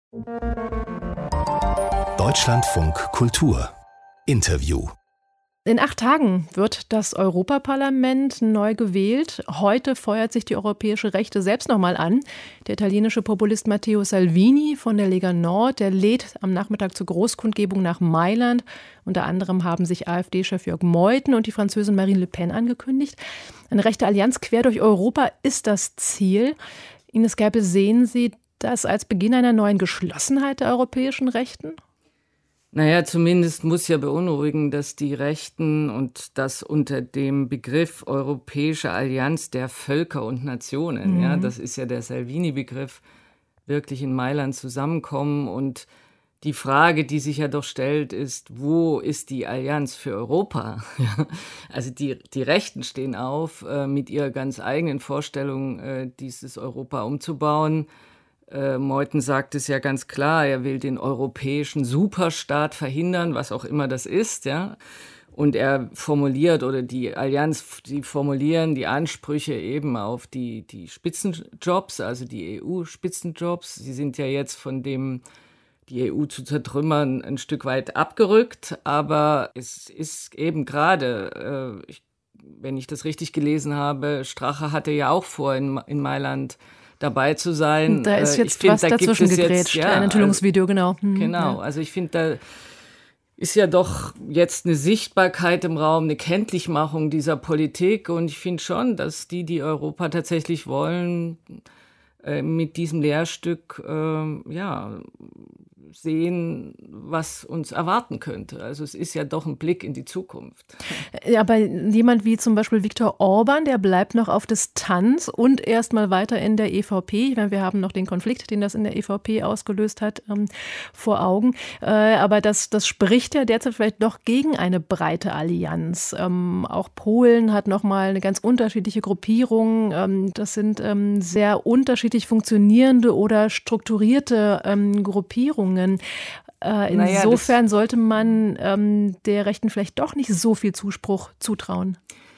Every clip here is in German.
Deutschlandfunk Kultur Interview. In 8 Tagen wird das Europaparlament neu gewählt. Heute feuert sich die europäische Rechte selbst nochmal an. Der italienische Populist Matteo Salvini von der Lega Nord, der lädt am Nachmittag zur Großkundgebung nach Mailand. Unter anderem haben sich AfD-Chef Jörg Meuthen und die Französin Marine Le Pen angekündigt. Eine rechte Allianz quer durch Europa ist das Ziel. Ines Gerpel, sehen Sie das als Beginn einer neuen Geschlossenheit der europäischen Rechten? Naja, zumindest muss ja beunruhigen, dass die Rechten und das unter dem Begriff Europäische Allianz der Völker und Nationen, ja, das ist ja der Salvini-Begriff, wirklich in Mailand zusammenkommen. Und die Frage, die sich ja doch stellt, ist, wo ist die Allianz für Europa? Ja, also die Rechten stehen auf mit ihrer ganz eigenen Vorstellung, dieses Europa umzubauen. Meuthen sagt es ja ganz klar, er will den europäischen Superstaat verhindern, was auch immer das ist, ja. Und er formuliert, oder die Allianz, die formulieren die Ansprüche eben auf die Spitzenjobs, also die EU-Spitzenjobs. Sie sind ja jetzt von dem, die EU zu zertrümmern, ein Stück weit abgerückt, aber es ist eben gerade, wenn ich das richtig gelesen habe, Strache hatte ja auch vor, in Mailand dabei zu sein. Da ist jetzt was dazwischen gegrätscht, ein Enthüllungsvideo, genau. Genau, ja. Also ich finde, da ist ja doch jetzt eine Sichtbarkeit im Raum, eine Kenntlichmachung dieser Politik, und ich finde schon, dass die Europa tatsächlich wollen, mit diesem Lehrstück sehen, was uns erwarten könnte. Also es ist ja doch ein Blick in die Zukunft. Ja, aber jemand wie zum Beispiel Viktor Orban, der bleibt noch auf Distanz und erstmal weiter in der EVP. Ich meine, wir haben noch den Konflikt, den das in der EVP ausgelöst hat, vor Augen. Aber das spricht ja derzeit vielleicht doch gegen eine breite Allianz. Auch Polen hat nochmal eine ganz unterschiedliche Gruppierung. Das sind sehr unterschiedlich funktionierende oder strukturierte Gruppierungen. Insofern sollte man der Rechten vielleicht doch nicht so viel Zuspruch zutrauen.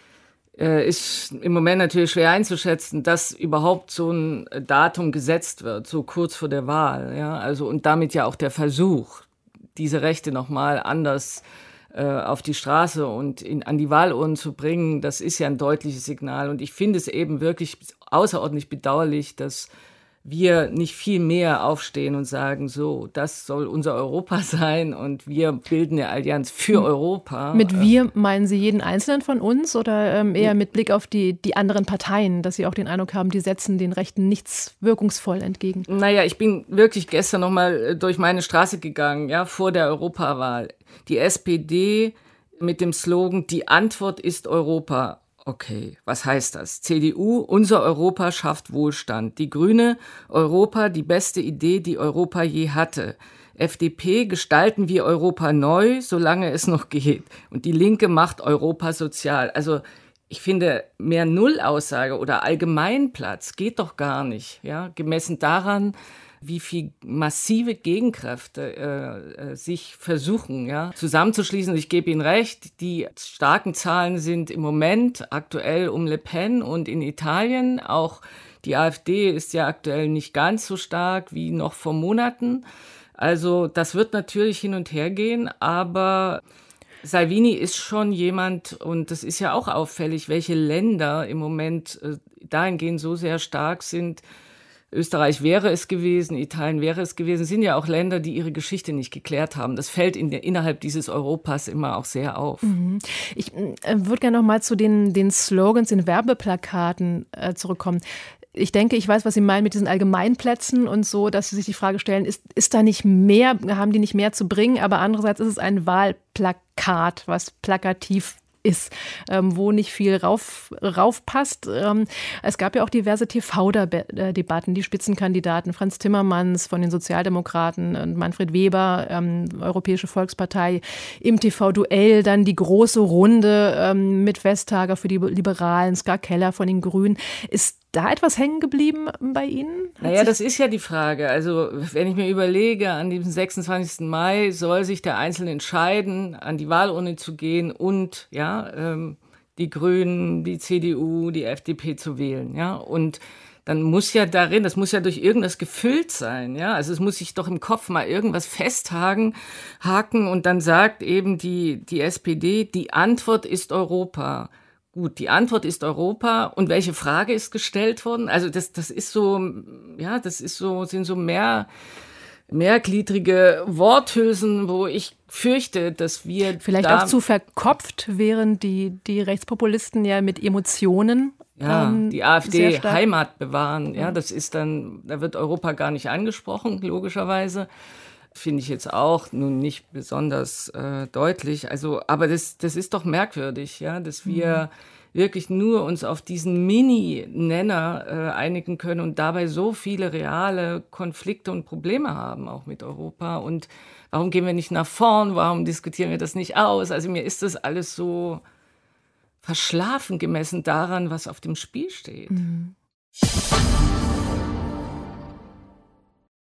Ist im Moment natürlich schwer einzuschätzen, dass überhaupt so ein Datum gesetzt wird, so kurz vor der Wahl. Ja? Also, und damit ja auch der Versuch, diese Rechte nochmal anders auf die Straße und an die Wahlurnen zu bringen, das ist ja ein deutliches Signal. Und ich finde es eben wirklich außerordentlich bedauerlich, dass wir nicht viel mehr aufstehen und sagen, so, das soll unser Europa sein und wir bilden eine Allianz für Europa. Mit wir meinen Sie jeden Einzelnen von uns oder eher mit Blick auf die anderen Parteien, dass Sie auch den Eindruck haben, die setzen den Rechten nichts wirkungsvoll entgegen? Naja, ich bin wirklich gestern noch mal durch meine Straße gegangen, ja, vor der Europawahl. Die SPD mit dem Slogan, die Antwort ist Europa. Okay, was heißt das? CDU, unser Europa schafft Wohlstand. Die Grüne, Europa, die beste Idee, die Europa je hatte. FDP, gestalten wir Europa neu, solange es noch geht. Und die Linke macht Europa sozial. Also ich finde, mehr Nullaussage oder Allgemeinplatz geht doch gar nicht, ja, gemessen daran, wie viel massive Gegenkräfte sich versuchen, ja, zusammenzuschließen. Ich gebe Ihnen recht, die starken Zahlen sind im Moment aktuell um Le Pen und in Italien. Auch die AfD ist ja aktuell nicht ganz so stark wie noch vor Monaten. Also das wird natürlich hin und her gehen, aber Salvini ist schon jemand, und das ist ja auch auffällig, welche Länder im Moment dahingehend so sehr stark sind. Österreich wäre es gewesen, Italien wäre es gewesen, sind ja auch Länder, die ihre Geschichte nicht geklärt haben. Das fällt innerhalb dieses Europas immer auch sehr auf. Ich würde gerne noch mal zu den Slogans, den Werbeplakaten zurückkommen. Ich denke, ich weiß, was Sie meinen mit diesen Allgemeinplätzen und so, dass Sie sich die Frage stellen, ist da nicht mehr, haben die nicht mehr zu bringen? Aber andererseits ist es Wahlplakat, was plakativ ist, wo nicht viel raufpasst. Es gab ja auch diverse TV-Debatten, die Spitzenkandidaten Franz Timmermans von den Sozialdemokraten und Manfred Weber, Europäische Volkspartei, im TV-Duell, dann die große Runde mit Vestager für die Liberalen, Ska Keller von den Grünen. Ist da etwas hängen geblieben bei Ihnen? Naja, das ist ja die Frage. Also wenn ich mir überlege, an diesem 26. Mai soll sich der Einzelne entscheiden, an die Wahlurne zu gehen und die Grünen, die CDU, die FDP zu wählen. Ja? Und dann muss ja darin, das muss ja durch irgendwas gefüllt sein, ja. Also es muss sich doch im Kopf mal irgendwas haken und dann sagt eben die SPD, die Antwort ist Europa. Gut, die Antwort ist Europa. Und welche Frage ist gestellt worden? Also das ist so, ja, sind so mehrgliedrige Worthülsen, wo ich fürchte, dass wir vielleicht auch zu verkopft, während die Rechtspopulisten ja mit Emotionen die AfD Heimat bewahren. Ja, das ist dann, da wird Europa gar nicht angesprochen, logischerweise. Finde ich jetzt auch nun nicht besonders deutlich. Also, aber das ist doch merkwürdig, ja, dass wir wirklich nur uns auf diesen Mini-Nenner einigen können und dabei so viele reale Konflikte und Probleme haben, auch mit Europa. Und warum gehen wir nicht nach vorn? Warum diskutieren wir das nicht aus? Also mir ist das alles so verschlafen gemessen daran, was auf dem Spiel steht.